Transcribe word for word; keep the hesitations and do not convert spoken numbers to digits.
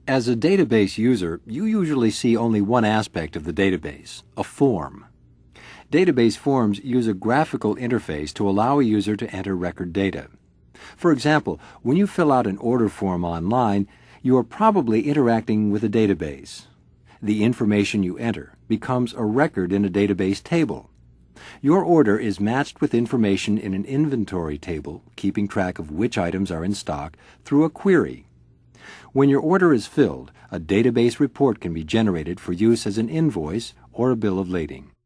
As a database user, you usually see only one aspect of the database, a form. Database forms use a graphical interface to allow a user to enter record data. For example, when you fill out an order form online, you are probably interacting with a database. The information you enter becomes a record in a database table. Your order is matched with information in an inventory table, keeping track of which items are in stock, through a query. When your order is filled, a database report can be generated for use as an invoice or a bill of lading.